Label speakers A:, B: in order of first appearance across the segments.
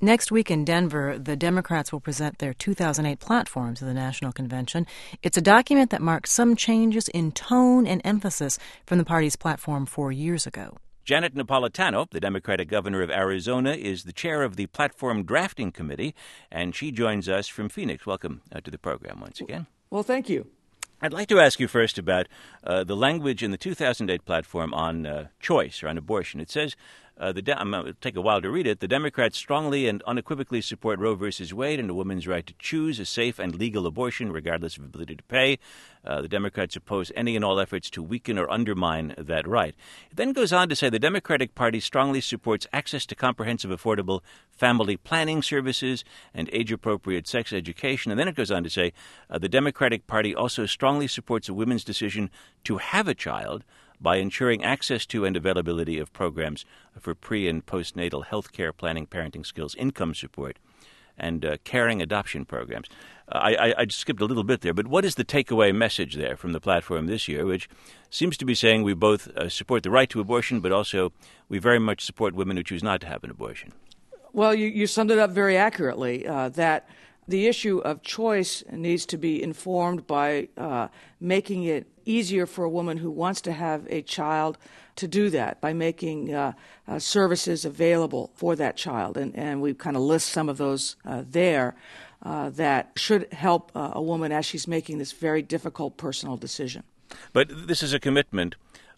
A: Next week in Denver, the Democrats will present their 2008 platform to the National Convention. It's a document that marks some changes in tone and emphasis from the party's platform 4 years ago.
B: Janet Napolitano, the Democratic governor of Arizona, is the chair of the Platform Drafting Committee, and she joins us from Phoenix. Welcome to the program once again.
C: Well, thank you.
B: I'd like to ask you first about the language in the 2008 platform on choice or on abortion. It says, I'm going to take a while to read it, the Democrats strongly and unequivocally support Roe v. Wade and a woman's right to choose a safe and legal abortion regardless of ability to pay. The Democrats oppose any and all efforts to weaken or undermine that right. It then goes on to say the Democratic Party strongly supports access to comprehensive, affordable family planning services and age-appropriate sex education. And then it goes on to say the Democratic Party also strongly supports a woman's decision to have a child by ensuring access to and availability of programs for pre- and postnatal health care, planning, parenting skills, income support, and caring adoption programs. I skipped a little bit there, but what is the takeaway message there from the platform this year, which seems to be saying we both support the right to abortion, but also we very much support women who choose not to have an abortion?
C: Well, you summed it up very accurately, that the issue of choice needs to be informed by making it easier for a woman who wants to have a child to do that, by making services available for that child. And we kind of list some of those there that should help a woman as she's making this very difficult personal decision.
B: But this is a commitment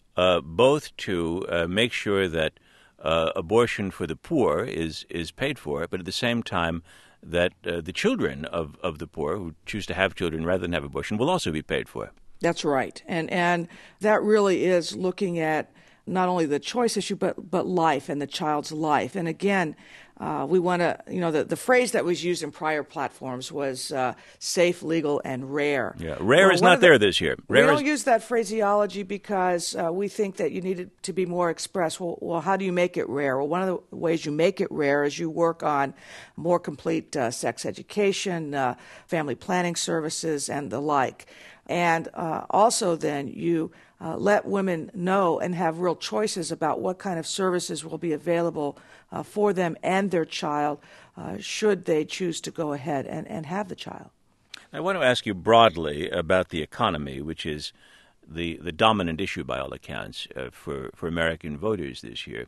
B: both to make sure that abortion for the poor is paid for, but at the same time that the children of the poor who choose to have children rather than have abortion will also be paid for. That's
C: right. And that really is looking at not only the choice issue, but life and the child's life. And again, we want to, the phrase that was used in prior platforms was safe, legal, and rare.
B: Yeah, rare is not there this year.
C: We don't use that phraseology because we think that you need it to be more express. Well, how do you make it rare? Well, one of the ways you make it rare is you work on more complete sex education, family planning services, and the like. And also then you let women know and have real choices about what kind of services will be available for them and their child should they choose to go ahead and have the child.
B: I want to ask you broadly about the economy, which is the dominant issue by all accounts for American voters this year.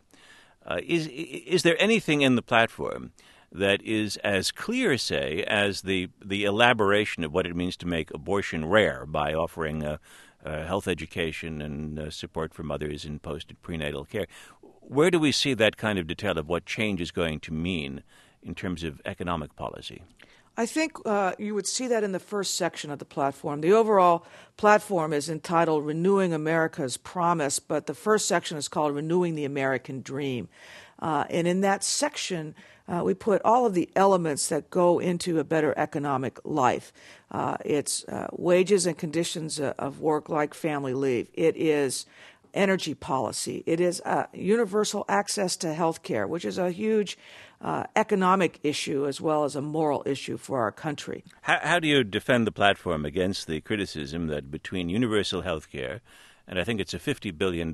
B: Is there anything in the platform that is as clear, say, as the elaboration of what it means to make abortion rare by offering health education and support for mothers in post- prenatal care? Where do we see that kind of detail of what change is going to mean in terms of economic policy?
C: I think you would see that in the first section of the platform. The overall platform is entitled Renewing America's Promise, but the first section is called Renewing the American Dream. And in that section, we put all of the elements that go into a better economic life. It's wages and conditions of work like family leave. It is energy policy. It is universal access to health care, which is a huge economic issue as well as a moral issue for our country.
B: How do you defend the platform against the criticism that between universal health care, and I think it's a $50 billion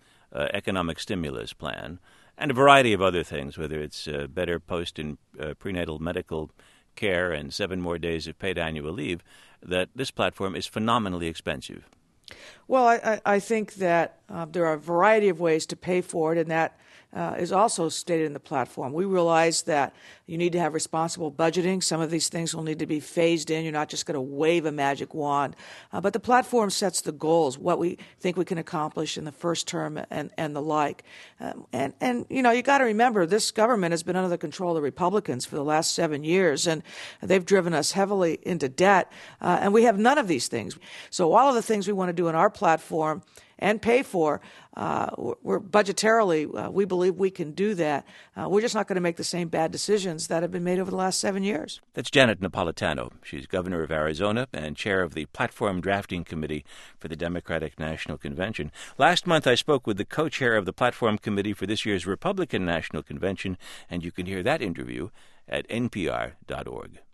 B: economic stimulus plan, and a variety of other things, whether it's better post- and prenatal medical care and 7 more days of paid annual leave, that this platform is phenomenally expensive?
C: Well, I think that there are a variety of ways to pay for it, and that is also stated in the platform. We realize that you need to have responsible budgeting. Some of these things will need to be phased in. You're not just going to wave a magic wand. But the platform sets the goals, what we think we can accomplish in the first term and the like. And you got to remember, this government has been under the control of the Republicans for the last 7 years, and they've driven us heavily into debt, and we have none of these things. So all of the things we want to do in our platform and pay for, we're budgetarily, we believe we can do that. We're just not going to make the same bad decisions that have been made over the last 7 years.
B: That's Janet Napolitano. She's governor of Arizona and chair of the Platform Drafting Committee for the Democratic National Convention. Last month, I spoke with the co-chair of the Platform Committee for this year's Republican National Convention, and you can hear that interview at npr.org.